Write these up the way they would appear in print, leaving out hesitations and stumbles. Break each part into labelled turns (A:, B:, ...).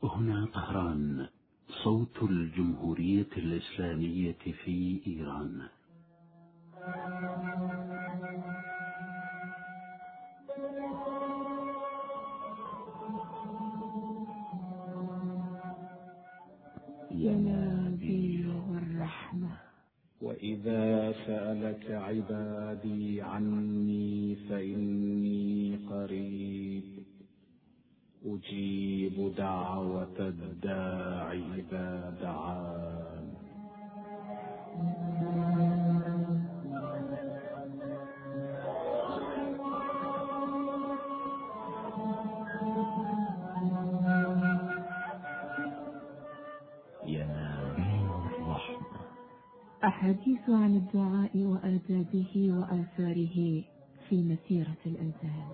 A: هنا طهران، صوت الجمهورية الإسلامية في إيران.
B: ينابيع الرحمة.
C: وإذا سألك عبادي عني فإني قريب أجيب دعوة الداع إذا دعان.
B: ينابيع الرحمة. أحاديث عن الدعاء وآدابه وآثاره في مسيرة الأذان.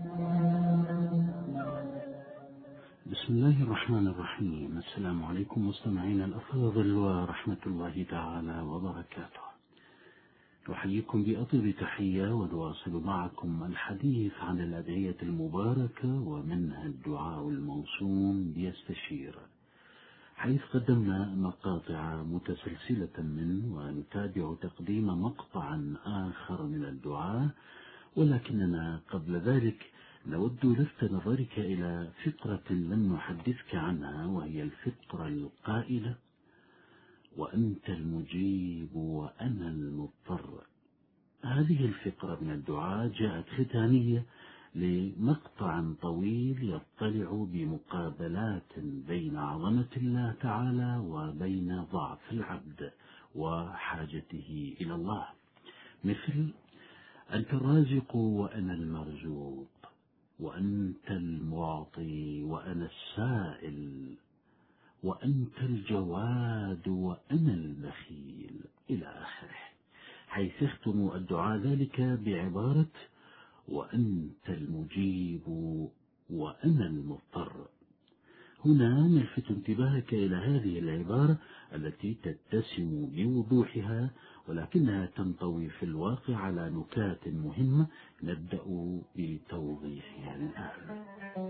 A: بسم الله الرحمن الرحيم. السلام عليكم مستمعين الأفاضل ورحمة الله تعالى وبركاته. أحييكم بأطيب تحية ونواصل معكم الحديث عن الأدعية المباركة ومنها الدعاء الموسوم بيستشير، حيث قدمنا مقاطع متسلسلة منه ونتابع تقديم مقطع آخر من الدعاء، ولكننا قبل ذلك نود لفت نظرك إلى فقرة لم نحدثك عنها، وهي الفقرة القائلة: وأنت المجيب وأنا المضطر. هذه الفقرة من الدعاء جاءت ختامية لمقطع طويل يطلع بمقابلات بين عظمة الله تعالى وبين ضعف العبد وحاجته إلى الله، مثل: أنت الرازق وأنا المرزوق، وأنت المعطي وأنا السائل، وأنت الجواد وأنا البخيل، إلى آخره، حيث يختم الدعاء ذلك بعبارة: وأنت المجيب وأنا المضطر. هنا نلفت انتباهك إلى هذه العبارة التي تتسم بوضوحها، ولكنها تنطوي في الواقع على نكات مهمة نبدأ بتوضيحها الآن.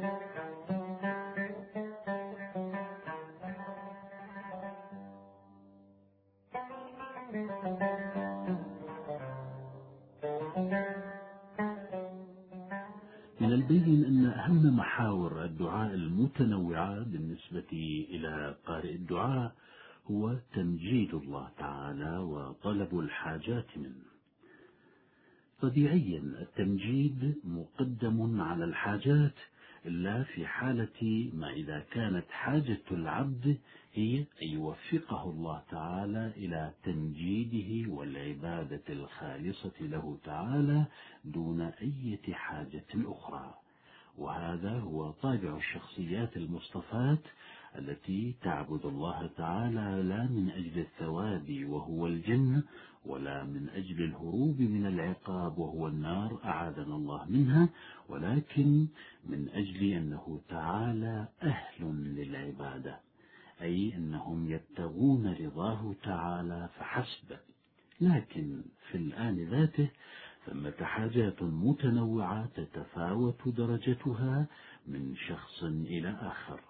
A: من البين أن أهم محاور الدعاء المتنوعة بالنسبة إلى قارئ الدعاء هو تمجيد الله تعالى وطلب الحاجات منه. طبيعيا التمجيد مقدم على الحاجات، إلا في حالة ما إذا كانت حاجة العبد هي أن يوفقه الله تعالى إلى تمجيده والعبادة الخالصة له تعالى دون أي حاجة أخرى. وهذا هو طابع الشخصيات المصطفاة التي تعبد الله تعالى لا من أجل الثواب وهو الجنة، ولا من أجل الهروب من العقاب وهو النار أعاذنا الله منها، ولكن من أجل أنه تعالى أهل للعبادة، أي أنهم يبتغون رضاه تعالى فحسب. لكن في الآن ذاته ثمة حاجات متنوعة تتفاوت درجتها من شخص إلى آخر.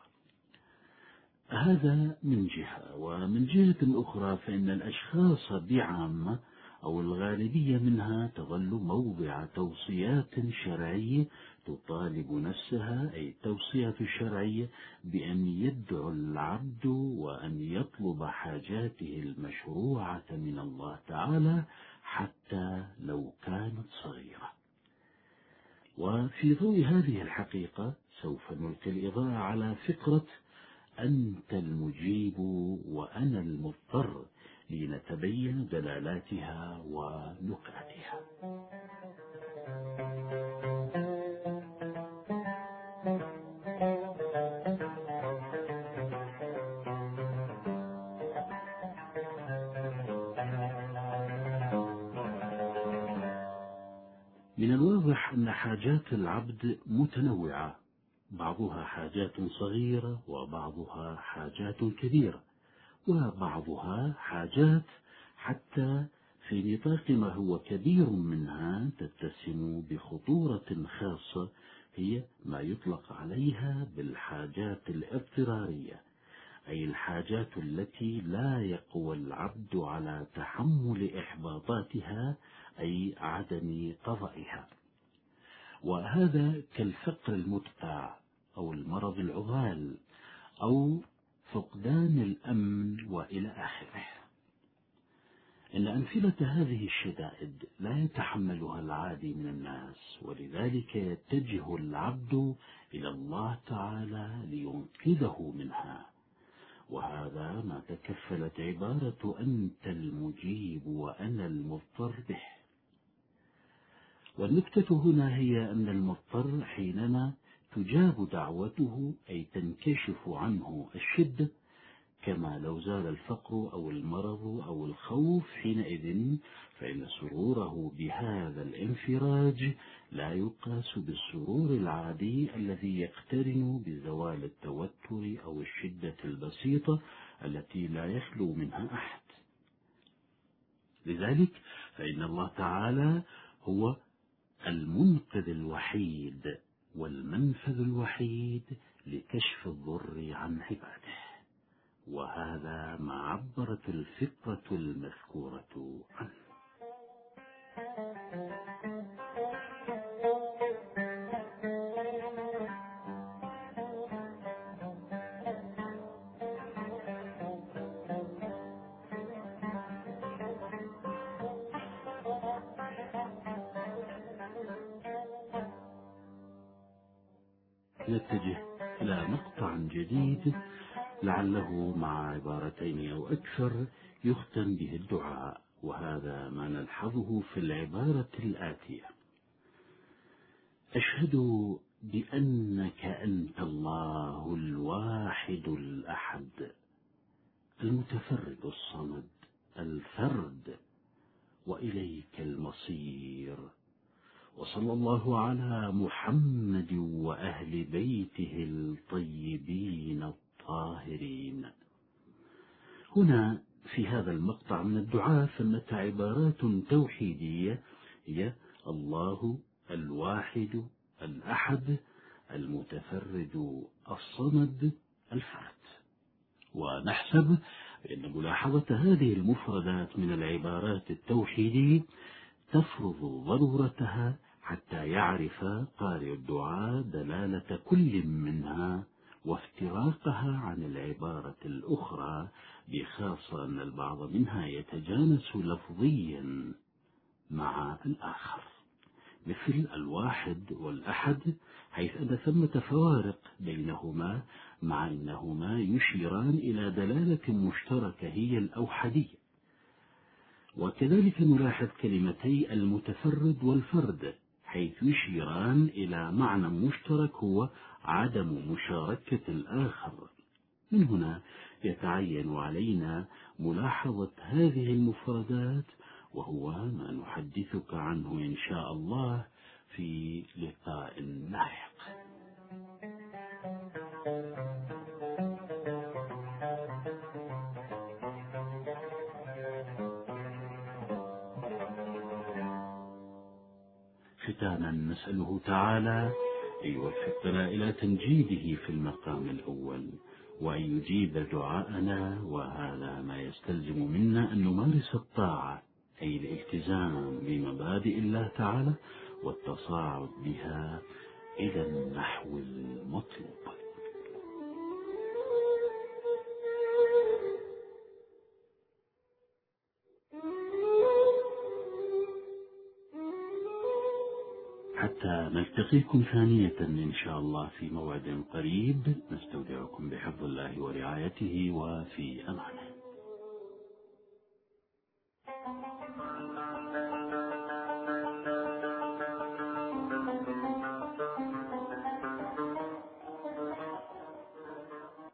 A: هذا من جهة، ومن جهة أخرى فإن الأشخاص بعامة أو الغالبية منها تظل موضع توصيات شرعية تطالب نفسها، أي التوصيات الشرعية، بأن يدعو العبد وأن يطلب حاجاته المشروعة من الله تعالى حتى لو كانت صغيرة. وفي ضوء هذه الحقيقة سوف نلقي الإضاءة على فكرة أنت المجيب وأنا المضطر لنتبين دلالاتها ونكاتها. من الواضح أن حاجات العبد متنوعة، بعضها حاجات صغيرة وبعضها حاجات كبيرة، وبعضها حاجات حتى في نطاق ما هو كبير منها تتسم بخطورة خاصة، هي ما يطلق عليها بالحاجات الاضطرارية، أي الحاجات التي لا يقوى العبد على تحمل إحباطاتها، أي عدم قضائها. وهذا كالفقر المدقع أو المرض العضال أو فقدان الأمن وإلى آخره. إن أمثلة هذه الشدائد لا يتحملها العادي من الناس، ولذلك يتجه العبد إلى الله تعالى لينقذه منها، وهذا ما تكفلت عبارة أنت المجيب وأنا المضطر به. والنكتة هنا هي أن المضطر حينما تجاب دعوته أي تنكشف عنه الشدة، كما لو زال الفقر أو المرض أو الخوف حينئذ، فإن سروره بهذا الانفراج لا يقاس بالسرور العادي الذي يقترن بزوال التوتر أو الشدة البسيطة التي لا يخلو منها أحد. لذلك فإن الله تعالى هو المنقذ الوحيد والمنفذ الوحيد لكشف الضر عن عباده، وهذا ما عبرت الفطرة المذكورة عنه. نتجه إلى مقطع جديد لعله مع عبارتين أو أكثر يختم به الدعاء، وهذا ما نلحظه في العبارة الآتية: أشهد بأنك أنت الله الواحد الأحد المتفرد الصمد الفرد، وإليك المصير، وصلى الله على محمد وأهل بيته الطيبين الطاهرين. هنا في هذا المقطع من الدعاء ثمة عبارات توحيدية هي الله الواحد الأحد المتفرد الصمد الفرد. ونحسب أن ملاحظة هذه المفردات من العبارات التوحيدية تفرض ضرورتها حتى يعرف قارئ الدعاء دلالة كل منها وافتراقها عن العبارة الأخرى، بخاصة أن البعض منها يتجانس لفظيا مع الآخر، مثل الواحد والأحد، حيث أن ثمة فوارق بينهما مع أنهما يشيران إلى دلالة مشتركة هي الأوحدية. وكذلك نلاحظ كلمتي المتفرد والفرد، حيث يشيران إلى معنى مشترك هو عدم مشاركة الآخر. من هنا يتعين علينا ملاحظة هذه المفردات، وهو ما نحدثك عنه إن شاء الله في لقاء لاحق. ختاما نسأله تعالى أن يوفقنا إلى تنجيده في المقام الأول، وأن يجيب دعاءنا، وهذا ما يستلزم منا أن نمارس الطاعة، أي الالتزام بمبادئ الله تعالى والتصاعد بها إلى النحو المطلوب. حتى نلتقيكم ثانية إن شاء الله في موعد قريب، نستودعكم بحفظ الله ورعايته وفي أمانه.